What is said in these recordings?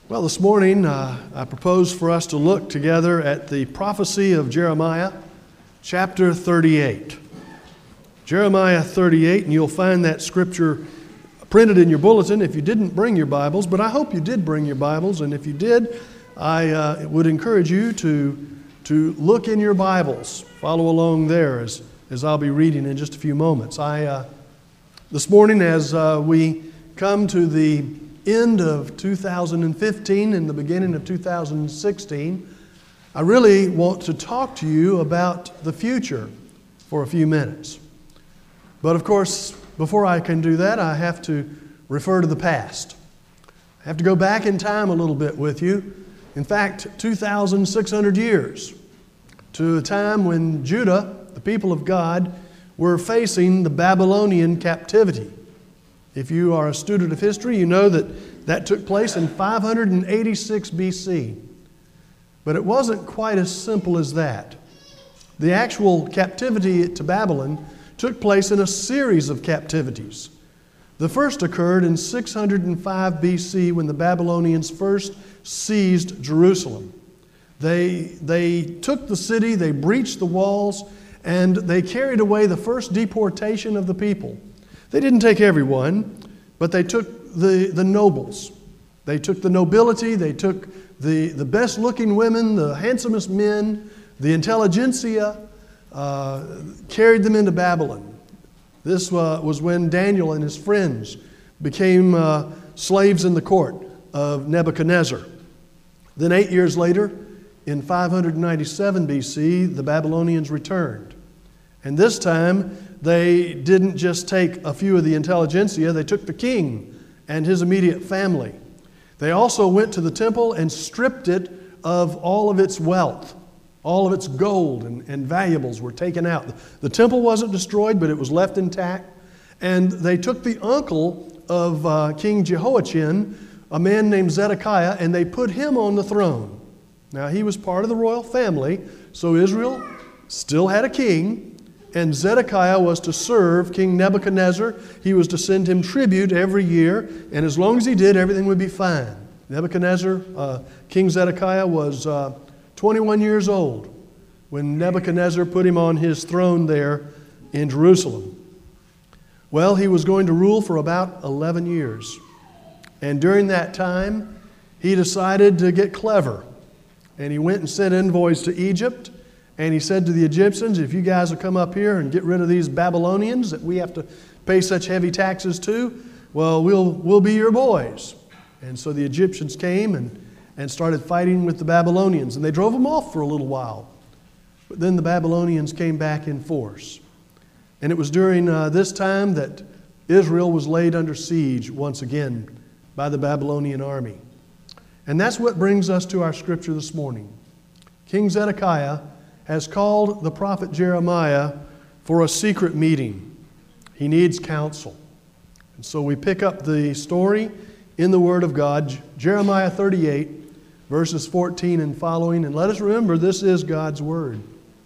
Well, this morning I propose for us to look together at the prophecy of Jeremiah, chapter 38. Jeremiah 38, and you'll find that scripture printed in your bulletin if you didn't bring your Bibles, but I hope you did bring your Bibles, and if you did, I would encourage you to look in your Bibles. Follow along there as I'll be reading in just a few moments. This morning, as we come to the end of 2015 and the beginning of 2016, I really want to talk to you about the future for a few minutes. But of course, before I can do that, I have to refer to the past. I have to go back in time a little bit with you. In fact, 2,600 years to a time when Judah, the people of God, were facing the Babylonian captivity. If you are a student of history, you know that took place in 586 BC. But it wasn't quite as simple as that. The actual captivity to Babylon took place in a series of captivities. The first occurred in 605 BC when the Babylonians first seized Jerusalem. They took the city, they breached the walls, and they carried away the first deportation of the people. They didn't take everyone, but they took the nobles. They took the nobility, they took the best-looking women, the handsomest men, the intelligentsia, carried them into Babylon. This was when Daniel and his friends became slaves in the court of Nebuchadnezzar. Then 8 years later, in 597 BC, the Babylonians returned. And this time, they didn't just take a few of the intelligentsia, they took the king and his immediate family. They also went to the temple and stripped it of all of its wealth. All of its gold and valuables were taken out. The temple wasn't destroyed, but it was left intact. And they took the uncle of King Jehoiachin, a man named Zedekiah, and they put him on the throne. Now, he was part of the royal family, so Israel still had a king. And Zedekiah was to serve King Nebuchadnezzar. He was to send him tribute every year, and as long as he did, everything would be fine. Nebuchadnezzar, King Zedekiah, was 21 years old when Nebuchadnezzar put him on his throne there in Jerusalem. Well, he was going to rule for about 11 years. And during that time, he decided to get clever. And he went and sent envoys to Egypt. And he said to the Egyptians, if you guys will come up here and get rid of these Babylonians that we have to pay such heavy taxes to, well, we'll be your boys. And so the Egyptians came and started fighting with the Babylonians. And they drove them off for a little while. But then the Babylonians came back in force. And it was during this time that Israel was laid under siege once again by the Babylonian army. And that's what brings us to our scripture this morning. King Zedekiah has called the prophet Jeremiah for a secret meeting. He needs counsel. And so we pick up the story in the Word of God, Jeremiah 38, verses 14 and following. And let us remember, this is God's Word.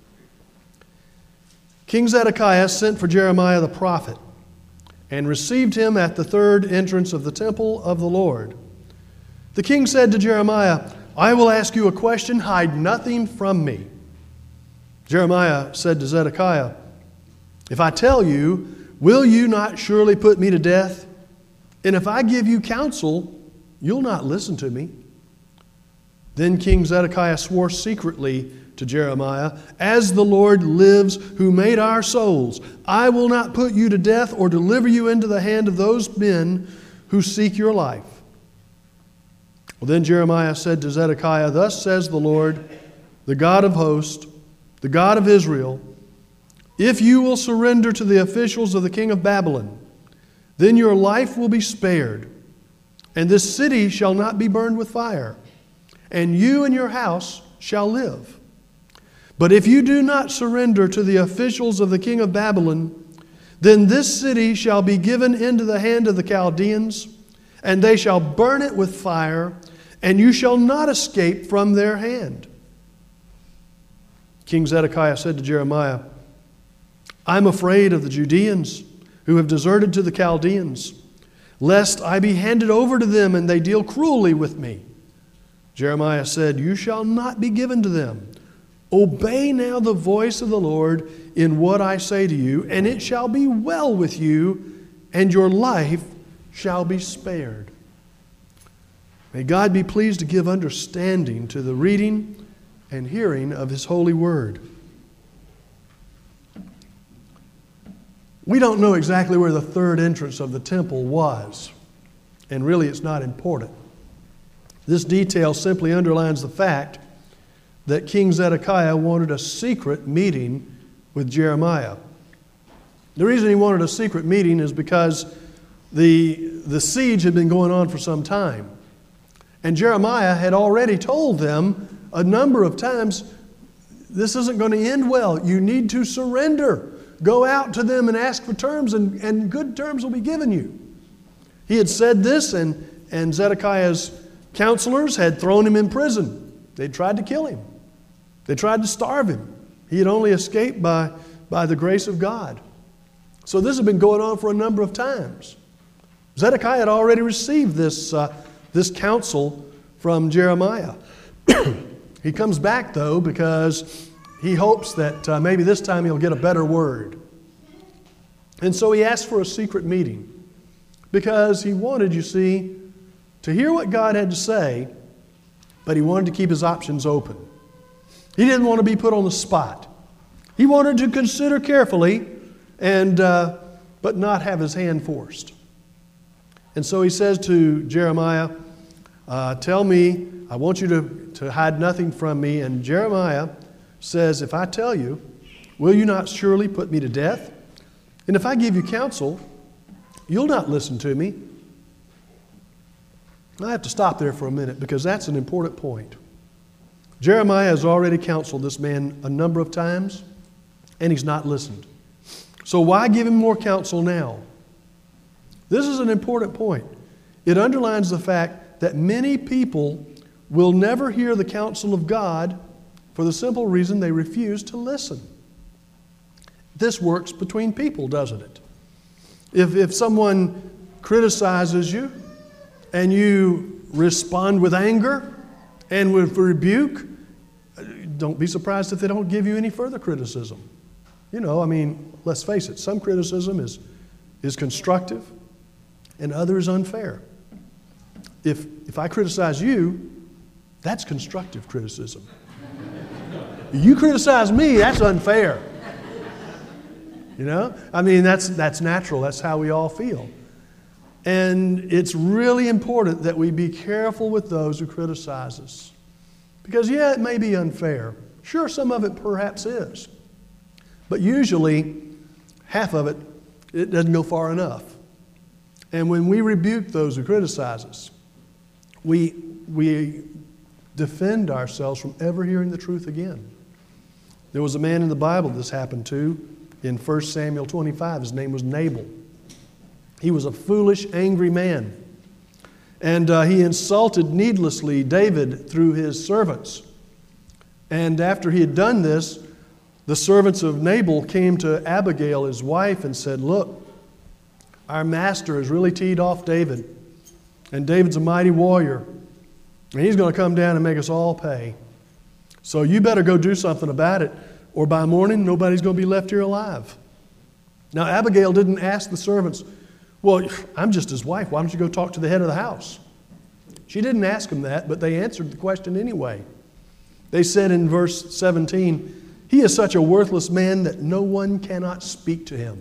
King Zedekiah sent for Jeremiah the prophet and received him at the third entrance of the temple of the Lord. The king said to Jeremiah, I will ask you a question, hide nothing from me. Jeremiah said to Zedekiah, if I tell you, will you not surely put me to death? And if I give you counsel, you'll not listen to me. Then King Zedekiah swore secretly to Jeremiah, as the Lord lives who made our souls, I will not put you to death or deliver you into the hand of those men who seek your life. Well, then Jeremiah said to Zedekiah, thus says the Lord, the God of hosts, the God of Israel, if you will surrender to the officials of the king of Babylon, then your life will be spared, and this city shall not be burned with fire, and you and your house shall live. But if you do not surrender to the officials of the king of Babylon, then this city shall be given into the hand of the Chaldeans, and they shall burn it with fire, and you shall not escape from their hand. King Zedekiah said to Jeremiah, I'm afraid of the Judeans who have deserted to the Chaldeans, lest I be handed over to them and they deal cruelly with me. Jeremiah said, "You shall not be given to them. Obey now the voice of the Lord in what I say to you, and it shall be well with you, and your life shall be spared." May God be pleased to give understanding to the reading and hearing of His holy word. We don't know exactly where the third entrance of the temple was, and really it's not important. This detail simply underlines the fact that King Zedekiah wanted a secret meeting with Jeremiah. The reason he wanted a secret meeting is because the siege had been going on for some time. And Jeremiah had already told them a number of times, this isn't going to end well. You need to surrender. Go out to them and ask for terms, and good terms will be given you. He had said this, and Zedekiah's counselors had thrown him in prison. They tried to kill him. They tried to starve him. He had only escaped by the grace of God. So this had been going on for a number of times. Zedekiah had already received this counsel from Jeremiah. He comes back, though, because he hopes that maybe this time he'll get a better word. And so he asked for a secret meeting because he wanted, you see, to hear what God had to say, but he wanted to keep his options open. He didn't want to be put on the spot. He wanted to consider carefully but not have his hand forced. And so he says to Jeremiah, "Tell me, I want you to hide nothing from me." And Jeremiah says, "If I tell you, will you not surely put me to death? And if I give you counsel, you'll not listen to me." I have to stop there for a minute because that's an important point. Jeremiah has already counseled this man a number of times, and he's not listened. So why give him more counsel now? This is an important point. It underlines the fact that many people will never hear the counsel of God for the simple reason they refuse to listen. This works between people, doesn't it? If someone criticizes you and you respond with anger and with rebuke, don't be surprised if they don't give you any further criticism. Let's face it, some criticism is constructive and other is unfair. If I criticize you, that's constructive criticism. You criticize me, that's unfair. That's natural. That's how we all feel. And it's really important that we be careful with those who criticize us. Because, it may be unfair. Sure, some of it perhaps is. But usually, half of it doesn't go far enough. And when we rebuke those who criticize us, we defend ourselves from ever hearing the truth again. There was a man in the Bible this happened to in 1 Samuel 25. His name was Nabal. He was a foolish, angry man. And he insulted needlessly David through his servants. And after he had done this, the servants of Nabal came to Abigail, his wife, and said, "Look, our master has really teed off David. And David's a mighty warrior. And he's going to come down and make us all pay. So you better go do something about it, or by morning nobody's going to be left here alive." Now Abigail didn't ask the servants, "Well, I'm just his wife. Why don't you go talk to the head of the house?" She didn't ask him that, but they answered the question anyway. They said in verse 17, "He is such a worthless man that no one cannot speak to him."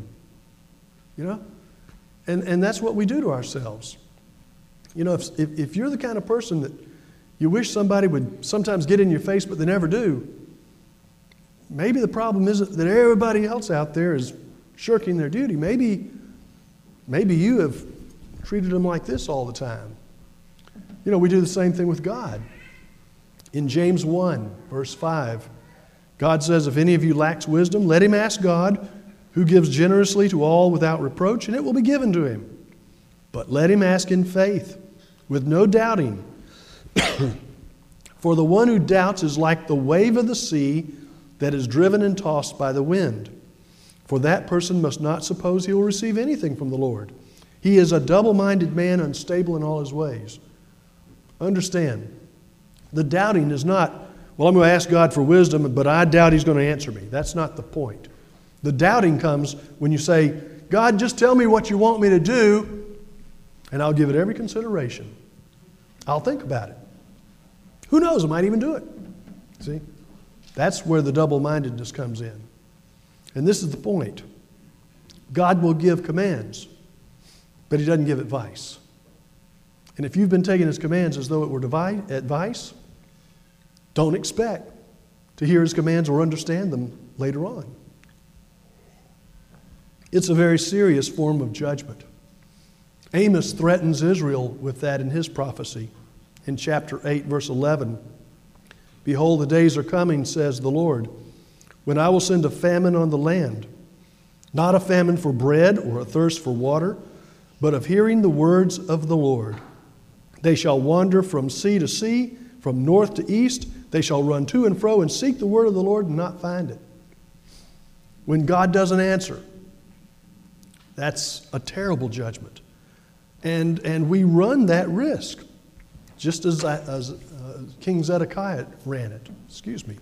And that's what we do to ourselves. If you're the kind of person that you wish somebody would sometimes get in your face, but they never do, maybe the problem isn't that everybody else out there is shirking their duty. Maybe you have treated them like this all the time. We do the same thing with God. In James 1, verse 5, God says, "If any of you lacks wisdom, let him ask God, who gives generously to all without reproach, and it will be given to him. But let him ask in faith, with no doubting. For the one who doubts is like the wave of the sea that is driven and tossed by the wind. For that person must not suppose he will receive anything from the Lord. He is a double-minded man, unstable in all his ways." Understand, The doubting is not, well, I'm going to ask God for wisdom, but I doubt He's going to answer me. That's not the point. The doubting comes when you say, God, just tell me what you want me to do, and I'll give it every consideration. I'll think about it. Who knows? I might even do it. See? That's where the double-mindedness comes in. And this is the point. God will give commands, but He doesn't give advice. And if you've been taking His commands as though it were advice, don't expect to hear His commands or understand them later on. It's a very serious form of judgment. Amos threatens Israel with that in his prophecy. In chapter 8, verse 11, behold, the days are coming, says the Lord, when I will send a famine on the land, not a famine for bread or a thirst for water, but of hearing the words of the Lord. They shall wander from sea to sea, from north to east. They shall run to and fro and seek the word of the Lord and not find it. When God doesn't answer, that's a terrible judgment. And we run that risk, just as King Zedekiah ran it. Excuse me.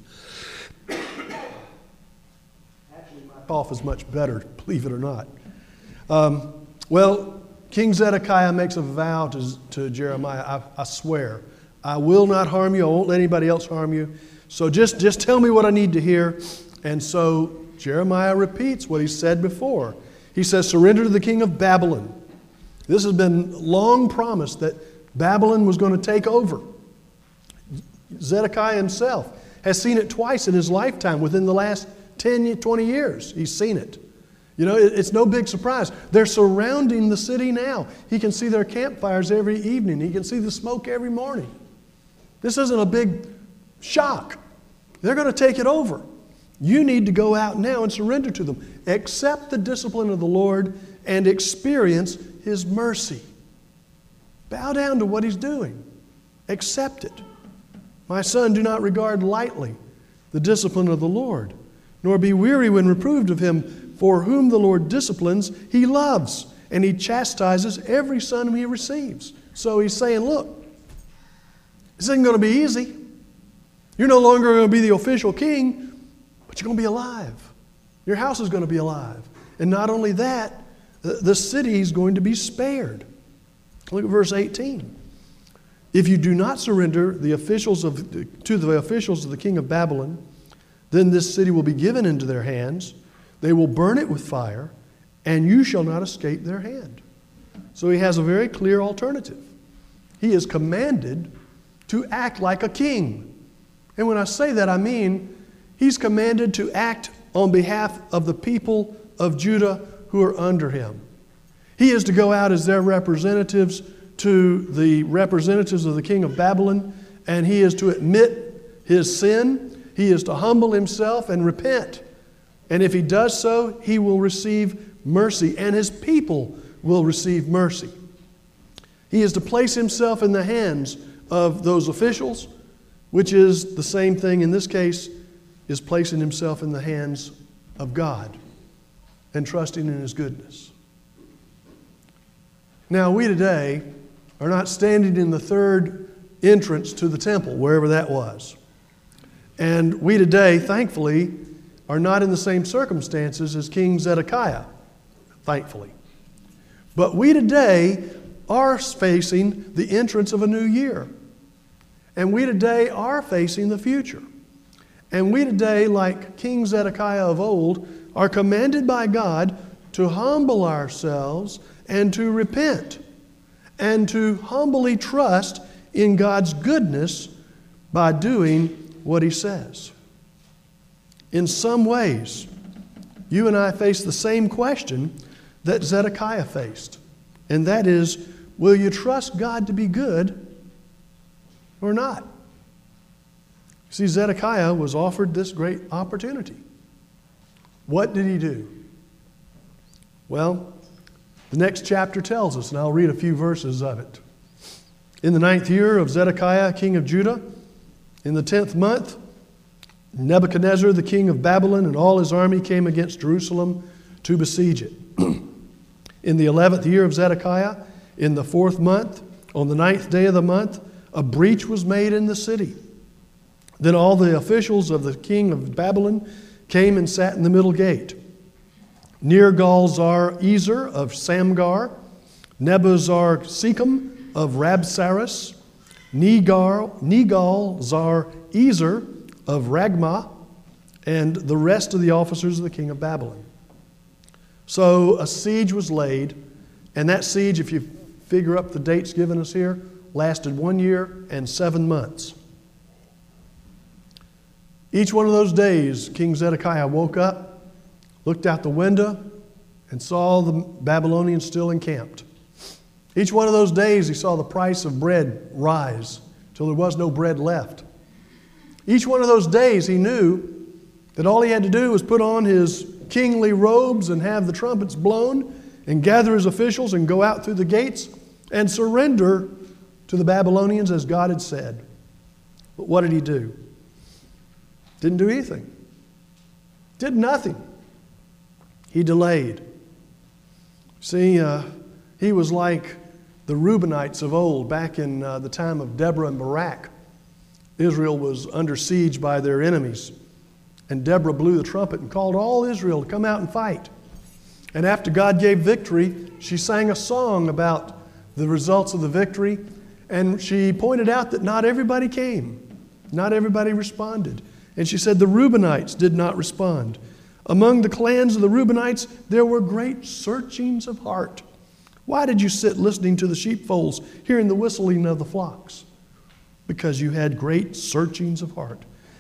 Actually, my cough is much better, believe it or not. Well, King Zedekiah makes a vow to Jeremiah. I swear, I will not harm you. I won't let anybody else harm you. So just tell me what I need to hear. And so Jeremiah repeats what he said before. He says, surrender to the king of Babylon. This has been long promised that Babylon was going to take over. Zedekiah himself has seen it twice in his lifetime within the last 10, 20 years. He's seen it. You know, it's no big surprise. They're surrounding the city now. He can see their campfires every evening. He can see the smoke every morning. This isn't a big shock. They're going to take it over. You need to go out now and surrender to them. Accept the discipline of the Lord and experience His mercy. Bow down to what He's doing. Accept it. My son, do not regard lightly the discipline of the Lord, nor be weary when reproved of Him. For whom the Lord disciplines, He loves, and He chastises every son whom He receives. So He's saying, look, this isn't going to be easy. You're no longer going to be the official king, but you're going to be alive. Your house is going to be alive. And not only that, the city is going to be spared. Look at verse 18. If you do not surrender to the officials of the king of Babylon, then this city will be given into their hands. They will burn it with fire, and you shall not escape their hand. So he has a very clear alternative. He is commanded to act like a king. And when I say that, I mean he's commanded to act on behalf of the people of Judah who are under him. He is to go out as their representatives to the representatives of the king of Babylon, and he is to admit his sin. He is to humble himself and repent. And if he does so, he will receive mercy, and his people will receive mercy. He is to place himself in the hands of those officials, which is the same thing in this case, is placing himself in the hands of God and trusting in His goodness. Now, we today are not standing in the third entrance to the temple, wherever that was. And we today, thankfully, are not in the same circumstances as King Zedekiah, thankfully. But we today are facing the entrance of a new year. And we today are facing the future. And we today, like King Zedekiah of old, are commanded by God to humble ourselves and to repent and to humbly trust in God's goodness by doing what He says. In some ways, you and I face the same question that Zedekiah faced, and that is, will you trust God to be good or not? See, Zedekiah was offered this great opportunity. What did he do? Well, the next chapter tells us, and I'll read a few verses of it. In the 9th year of Zedekiah, king of Judah, in the 10th month, Nebuchadnezzar, the king of Babylon, and all his army came against Jerusalem to besiege it. In the 11th year of Zedekiah, in the 4th month, on the 9th day of the month, a breach was made in the city. Then all the officials of the king of Babylon came and sat in the middle gate. Nergal-Zar-Ezer of Samgar, Nebuzar-Sechem of Rabsaris, Negal-Zar-Ezer of Ragmah, and the rest of the officers of the king of Babylon. So a siege was laid, and that siege, if you figure up the dates given us here, lasted 1 year and 7 months. Each one of those days, King Zedekiah woke up, looked out the window, and saw the Babylonians still encamped. Each one of those days, he saw the price of bread rise till there was no bread left. Each one of those days, he knew that all he had to do was put on his kingly robes and have the trumpets blown and gather his officials and go out through the gates and surrender to the Babylonians as God had said. But what did he do? Didn't do anything. Did nothing. He delayed. See, he was like the Reubenites of old back in the time of Deborah and Barak. Israel was under siege by their enemies. And Deborah blew the trumpet and called all Israel to come out and fight. And after God gave victory, she sang a song about the results of the victory. And she pointed out that not everybody came. Not everybody responded. And she said the Reubenites did not respond. Among the clans of the Reubenites, there were great searchings of heart. Why did you sit listening to the sheepfolds, hearing the whistling of the flocks? Because you had great searchings of heart.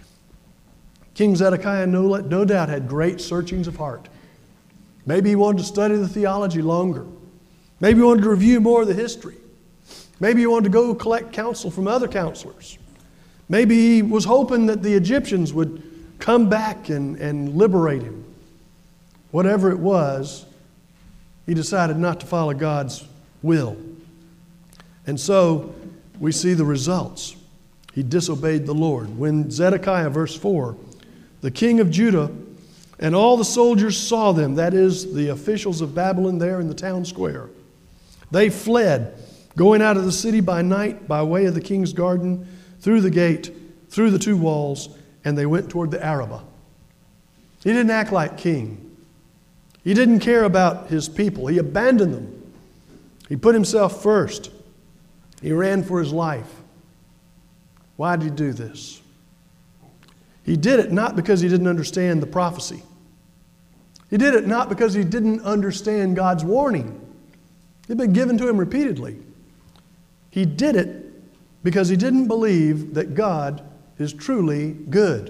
King Zedekiah no doubt had great searchings of heart. Maybe he wanted to study the theology longer. Maybe he wanted to review more of the history. Maybe he wanted to go collect counsel from other counselors. Maybe he was hoping that the Egyptians would come back and liberate him. Whatever it was, he decided not to follow God's will. And so we see the results. He disobeyed the Lord. When Zedekiah, verse 4, the king of Judah and all the soldiers saw them, that is, the officials of Babylon there in the town square, they fled, going out of the city by night by way of the king's garden, through the gate, through the 2 walls, and they went toward the Arabah. He didn't act like king. He didn't care about his people. He abandoned them. He put himself first. He ran for his life. Why did he do this? He did it not because he didn't understand the prophecy. He did it not because he didn't understand God's warning. It had been given to him repeatedly. He did it because he didn't believe that God is truly good.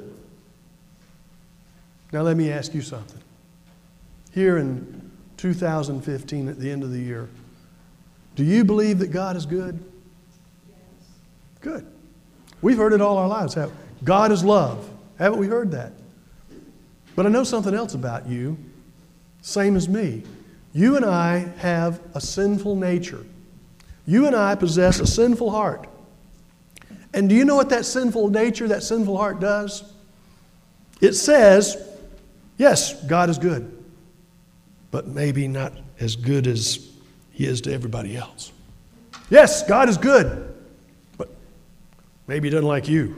Now let me ask you something. Here in 2015, at the end of the year, do you believe that God is good? Yes. Good. We've heard it all our lives. God is love. Haven't we heard that? But I know something else about you, same as me. You and I have a sinful nature. You and I possess a sinful heart. And do you know what that sinful nature, that sinful heart does? It says, yes, God is good, but maybe not as good as He is to everybody else. Yes, God is good, but maybe He doesn't like you.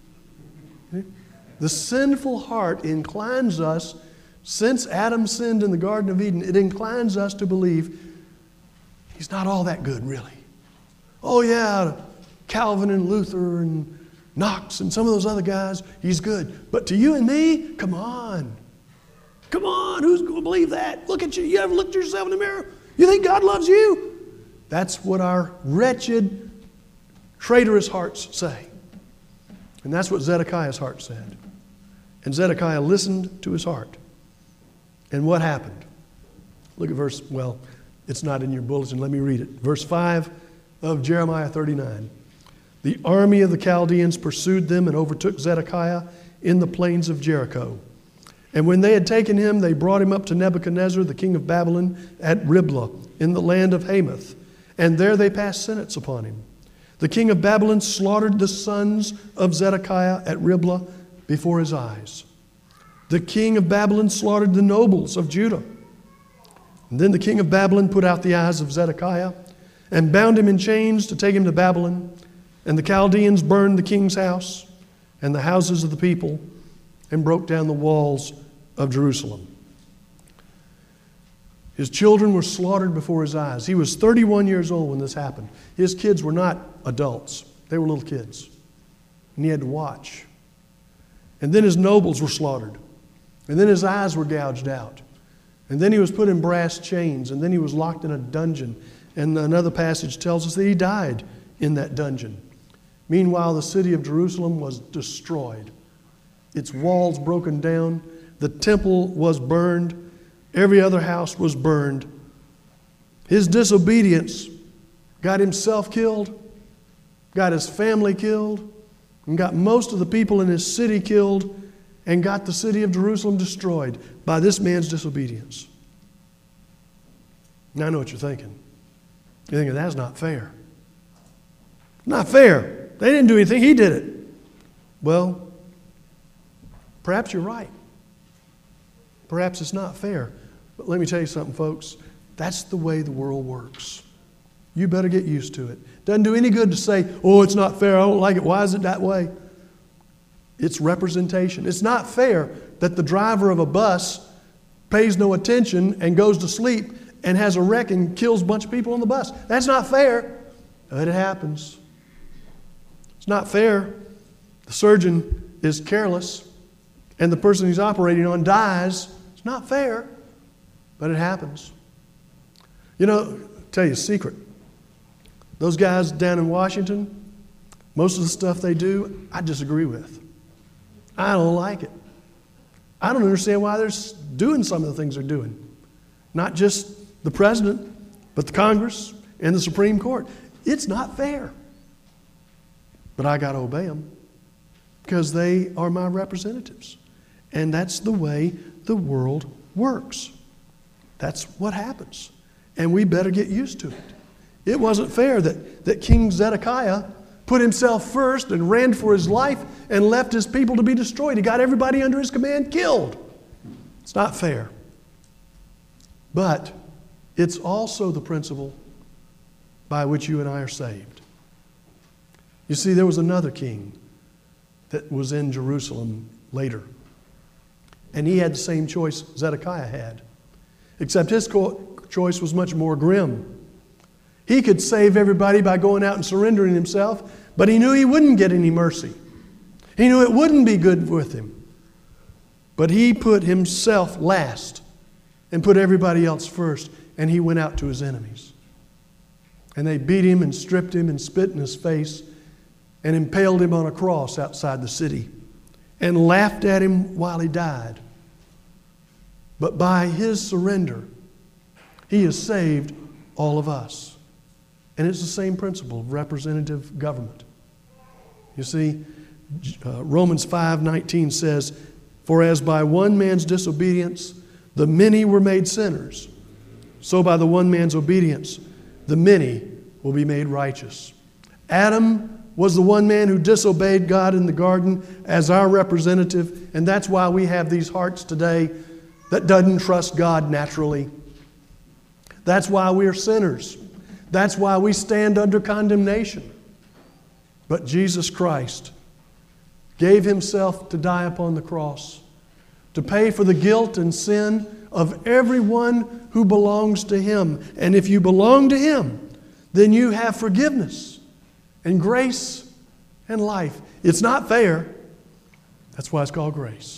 The sinful heart inclines us, since Adam sinned in the Garden of Eden, it inclines us to believe He's not all that good, really. Oh yeah, Calvin and Luther and Knox and some of those other guys, He's good. But to you and me, come on. Come on, who's going to believe that? Look at you. You ever looked at yourself in the mirror? You think God loves you? That's what our wretched, traitorous hearts say. And that's what Zedekiah's heart said. And Zedekiah listened to his heart. And what happened? Look at verse, well, it's not in your bulletin. Let me read it. Verse 5 of Jeremiah 39. The army of the Chaldeans pursued them and overtook Zedekiah in the plains of Jericho. And when they had taken him, they brought him up to Nebuchadnezzar, the king of Babylon, at Riblah, in the land of Hamath. And there they passed sentence upon him. The king of Babylon slaughtered the sons of Zedekiah at Riblah before his eyes. The king of Babylon slaughtered the nobles of Judah. And then the king of Babylon put out the eyes of Zedekiah and bound him in chains to take him to Babylon. And the Chaldeans burned the king's house and the houses of the people and broke down the walls of Jerusalem. His children were slaughtered before his eyes. He was 31 years old when this happened. His kids were not adults. They were little kids. And he had to watch. And then his nobles were slaughtered. And then his eyes were gouged out. And then he was put in brass chains. And then he was locked in a dungeon. And another passage tells us that he died in that dungeon. Meanwhile, the city of Jerusalem was destroyed. Its walls broken down. The temple was burned. Every other house was burned. His disobedience got himself killed, got his family killed, and got most of the people in his city killed, and got the city of Jerusalem destroyed by this man's disobedience. Now I know what you're thinking. You're thinking, that's not fair. Not fair. They didn't do anything. He did it. Well, perhaps you're right. Perhaps it's not fair. But let me tell you something, folks. That's the way the world works. You better get used to it. Doesn't do any good to say, oh, it's not fair, I don't like it. Why is it that way? It's representation. It's not fair that the driver of a bus pays no attention and goes to sleep and has a wreck and kills a bunch of people on the bus. That's not fair. But it happens. It's not fair. The surgeon is careless and the person he's operating on dies. It's not fair. But it happens. You know, I'll tell you a secret. Those guys down in Washington, most of the stuff they do, I disagree with. I don't like it. I don't understand why they're doing some of the things they're doing. Not just the president, but the Congress and the Supreme Court. It's not fair. But I got to obey them because they are my representatives. And that's the way the world works. That's what happens. And we better get used to it. It wasn't fair that King Zedekiah put himself first and ran for his life and left his people to be destroyed. He got everybody under his command killed. It's not fair. But it's also the principle by which you and I are saved. You see, there was another king that was in Jerusalem later. And he had the same choice Zedekiah had. Except his choice was much more grim. He could save everybody by going out and surrendering himself, but he knew he wouldn't get any mercy. He knew it wouldn't be good with him. But he put himself last and put everybody else first, and he went out to his enemies. And they beat him and stripped him and spit in his face and impaled him on a cross outside the city and laughed at him while he died. But by his surrender, he has saved all of us. And it's the same principle of representative government. You see, Romans 5:19 says, "For as by one man's disobedience the many were made sinners, so by the one man's obedience the many will be made righteous." Adam was the one man who disobeyed God in the garden as our representative, and that's why we have these hearts today that doesn't trust God naturally. That's why we are sinners. That's why we stand under condemnation. But Jesus Christ gave himself to die upon the cross, to pay for the guilt and sin of everyone who belongs to him. And if you belong to him, then you have forgiveness and grace and life. It's not fair. That's why it's called grace.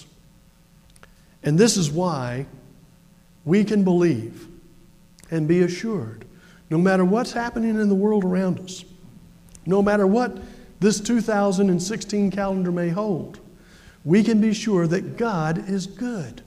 And this is why we can believe and be assured, no matter what's happening in the world around us, no matter what this 2016 calendar may hold, we can be sure that God is good.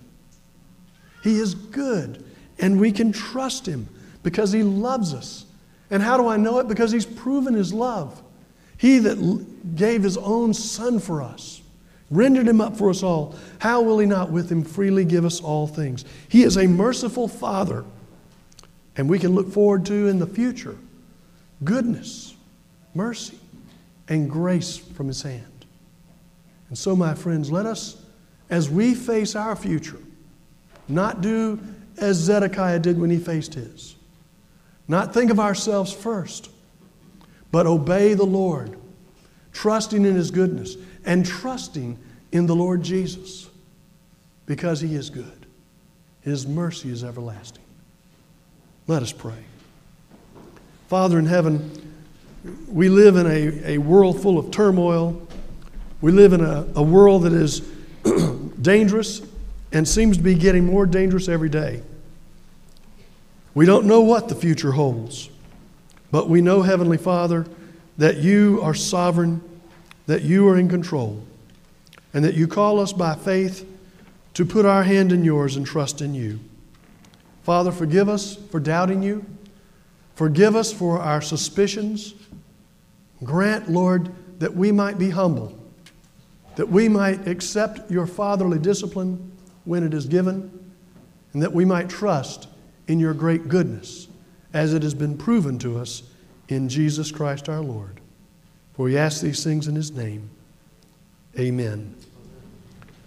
He is good, and we can trust him because he loves us. And how do I know it? Because he's proven his love. He that gave his own Son for us, rendered him up for us all, how will he not with him freely give us all things? He is a merciful Father, and we can look forward to in the future goodness, mercy, and grace from his hand. And so, my friends, let us, as we face our future, not do as Zedekiah did when he faced his. Not think of ourselves first, but obey the Lord trusting in His goodness, and trusting in the Lord Jesus, because He is good. His mercy is everlasting. Let us pray. Father in heaven, we live in a world full of turmoil. We live in a world that is dangerous and seems to be getting more dangerous every day. We don't know what the future holds, but we know, Heavenly Father, that You are sovereign, that You are in control, and that You call us by faith to put our hand in Yours and trust in You. Father, forgive us for doubting You. Forgive us for our suspicions. Grant, Lord, that we might be humble, that we might accept Your fatherly discipline when it is given, and that we might trust in Your great goodness as it has been proven to us in Jesus Christ our Lord. For we ask these things in His name. Amen.